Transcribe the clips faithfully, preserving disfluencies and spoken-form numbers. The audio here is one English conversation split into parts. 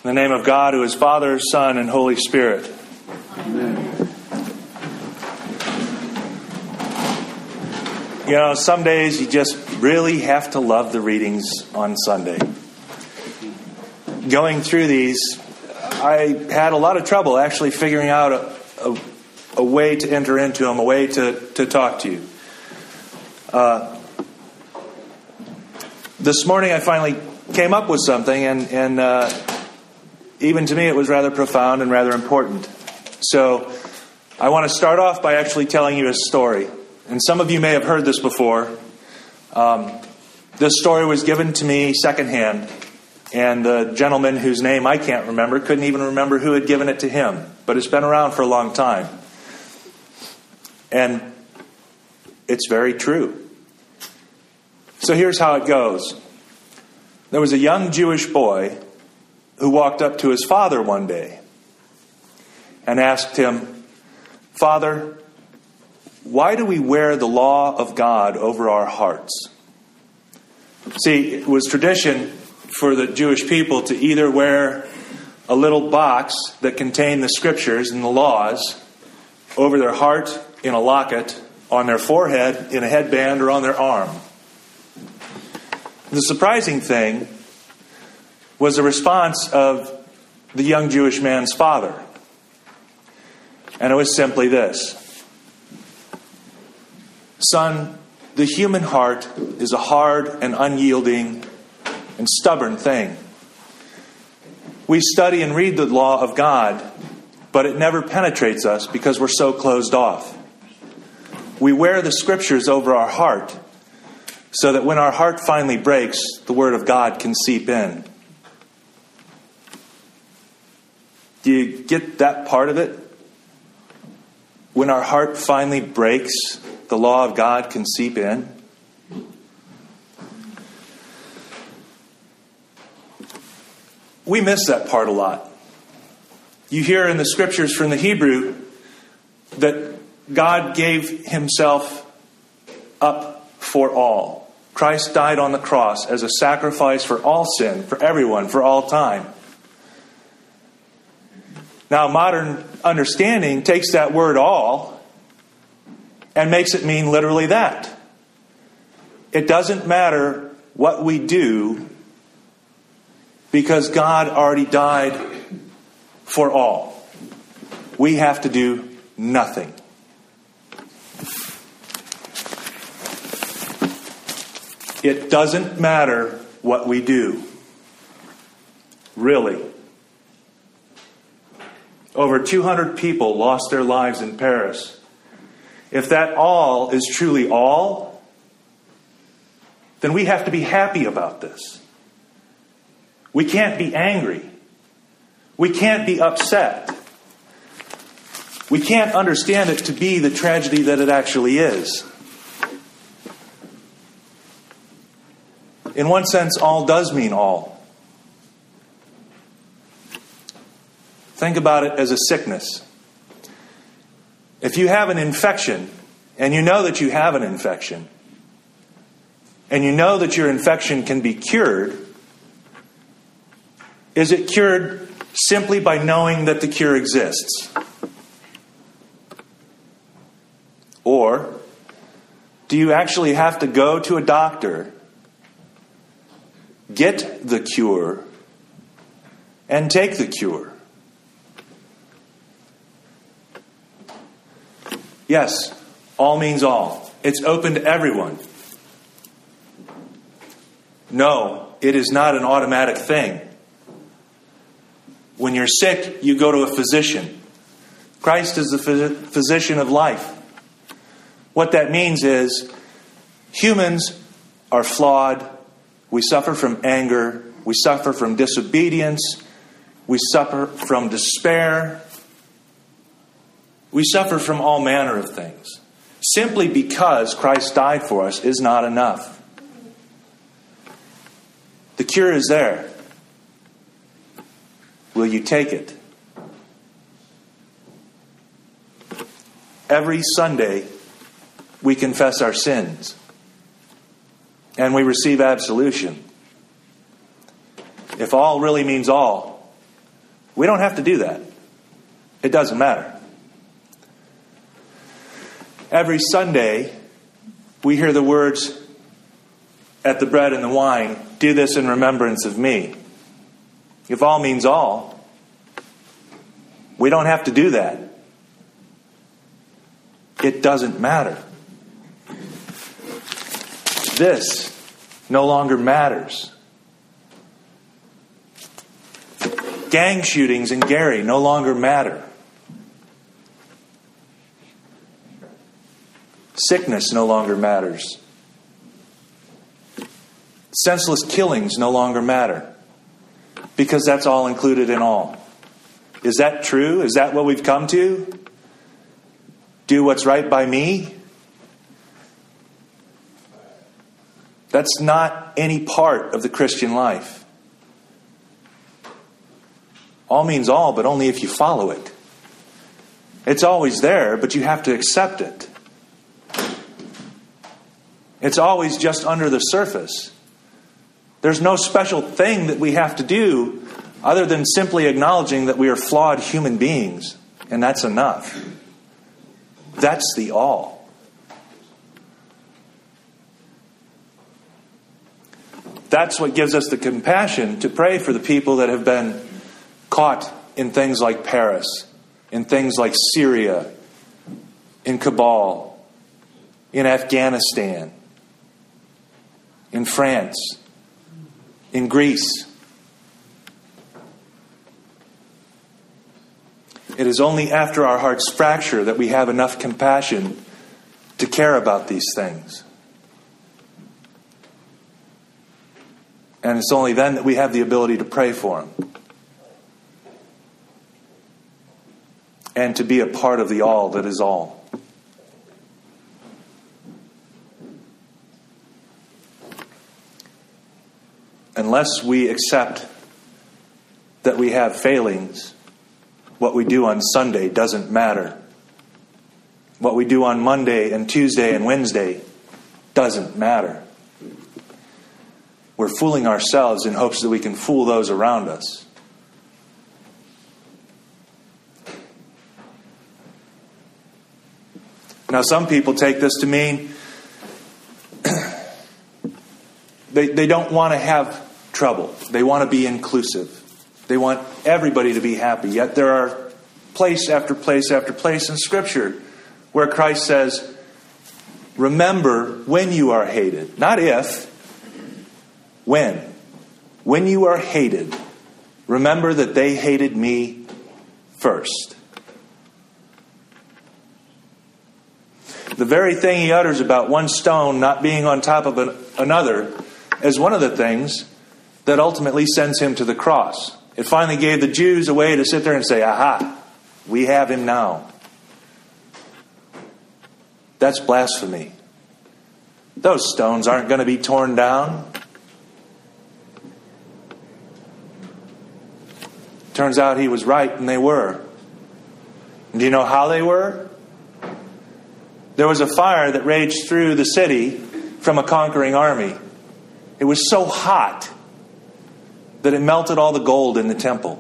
In the name of God, who is Father, Son, and Holy Spirit. Amen. You know, some days you just really have to love the readings on Sunday. Going through these, I had a lot of trouble actually figuring out a, a, a way to enter into them, a way to, to talk to you. Uh, this morning I finally came up with something, and, and uh, even to me it was rather profound and rather important. So I want to start off by actually telling you a story. And some of you may have heard this before. Um, this story was given to me secondhand. And the gentleman whose name I can't remember couldn't even remember who had given it to him. But it's been around for a long time. And it's very true. So here's how it goes. There was a young Jewish boy who walked up to his father one day and asked him, "Father, why do we wear the law of God over our hearts?" See, it was tradition for the Jewish people to either wear a little box that contained the scriptures and the laws over their heart in a locket, on their forehead in a headband, or on their arm. The surprising thing was the response of the young Jewish man's father. And it was simply this: "Son, the human heart is a hard and unyielding and stubborn thing. We study and read the law of God, but it never penetrates us because we're so closed off. We wear the scriptures over our heart so that when our heart finally breaks, the word of God can seep in." Do you get that part of it? When our heart finally breaks, the law of God can seep in. We miss that part a lot. You hear in the scriptures from the Hebrew that God gave himself up for all. Christ died on the cross as a sacrifice for all sin, for everyone, for all time. Now, modern understanding takes that word "all" and makes it mean literally that. It doesn't matter what we do because God already died for all. We have to do nothing. It doesn't matter what we do. Really. Over two hundred people lost their lives in Paris. If that all is truly all, then we have to be happy about this. We can't be angry. We can't be upset. We can't understand it to be the tragedy that it actually is. In one sense, all does mean all. Think about it as a sickness. If you have an infection, and you know that you have an infection, and you know that your infection can be cured, is it cured simply by knowing that the cure exists? Or do you actually have to go to a doctor, get the cure, and take the cure? Yes, all means all. It's open to everyone. No, it is not an automatic thing. When you're sick, you go to a physician. Christ is the phys- physician of life. What that means is humans are flawed. We suffer from anger. We suffer from disobedience. We suffer from despair. We suffer from all manner of things. Simply because Christ died for us is not enough. The cure is there. Will you take it? Every Sunday, we confess our sins. And we receive absolution. If all really means all, We don't have to do that. It doesn't matter. Every Sunday, we hear the words at the bread and the wine, do this in remembrance of me. If all means all, we don't have to do that. It doesn't matter. This no longer matters. Gang shootings in Gary no longer matter. Sickness no longer matters. Senseless killings no longer matter. Because that's all included in all. Is that true? Is that what we've come to? Do what's right by me? That's not any part of the Christian life. All means all, but only if you follow it. It's always there, but you have to accept it. It's always just under the surface. There's no special thing that we have to do other than simply acknowledging that we are flawed human beings, and that's enough. That's the all. That's what gives us the compassion to pray for the people that have been caught in things like Paris, in things like Syria, in Kabul, in Afghanistan, in France, in Greece. It is only after our hearts fracture that we have enough compassion to care about these things. And it's only then that we have the ability to pray for them. And to be a part of the all that is all. Unless we accept that we have failings, what we do on Sunday doesn't matter. What we do on Monday and Tuesday and Wednesday doesn't matter. We're fooling ourselves in hopes that we can fool those around us. Now, some people take this to mean they, they don't want to have trouble. They want to be inclusive. They want everybody to be happy. Yet there are place after place after place in Scripture where Christ says, remember when you are hated. Not if. When. When you are hated, remember that they hated me first. The very thing he utters about one stone not being on top of an, another is one of the things that ultimately sends him to the cross. It finally gave the Jews a way to sit there and say, aha, we have him now. That's blasphemy. Those stones aren't going to be torn down. Turns out he was right, and they were. And do you know how they were? There was a fire that raged through the city from a conquering army. It was so hot that it melted all the gold in the temple.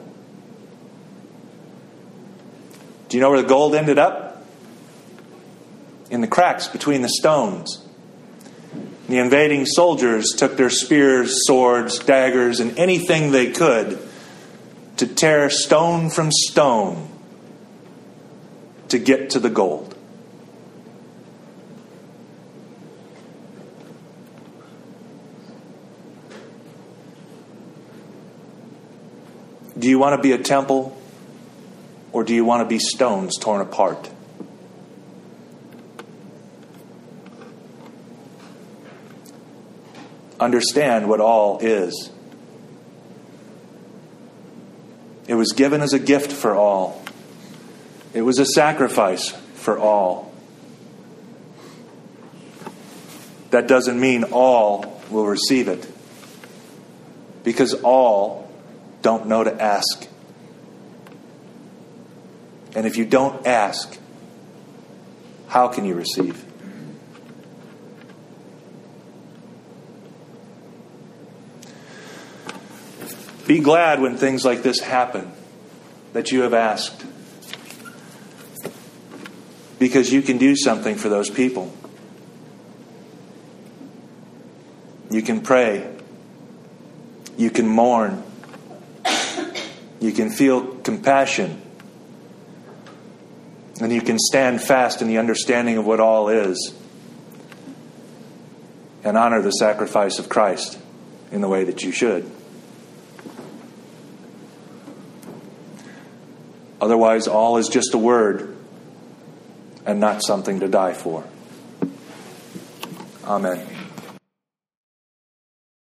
Do you know where the gold ended up? In the cracks between the stones. The invading soldiers took their spears, swords, daggers, and anything they could to tear stone from stone to get to the gold. Do you want to be a temple, or do you want to be stones torn apart? Understand what all is. It was given as a gift for all. It was a sacrifice for all. That doesn't mean all will receive it, because all don't know to ask. And if you don't ask, how can you receive? Be glad when things like this happen. that you have asked. Because you can do something for those people. You can pray. You can mourn. You can feel compassion. And you can stand fast in the understanding of what all is. And honor the sacrifice of Christ in the way that you should. Otherwise, all is just a word and not something to die for. Amen.